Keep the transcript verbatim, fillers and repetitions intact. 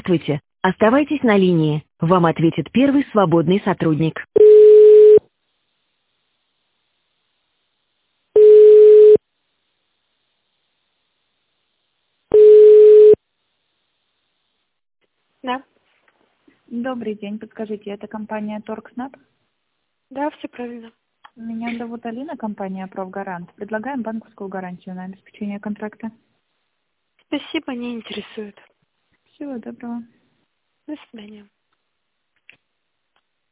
Здравствуйте. Оставайтесь на линии. Вам ответит первый свободный сотрудник. Да, Добрый день, подскажите, это компания Торкснаб? да, все правильно. Меня зовут Алина, компания Профгарант. Предлагаем банковскую гарантию на обеспечение контракта. Спасибо, не интересует. Всего доброго. До свидания.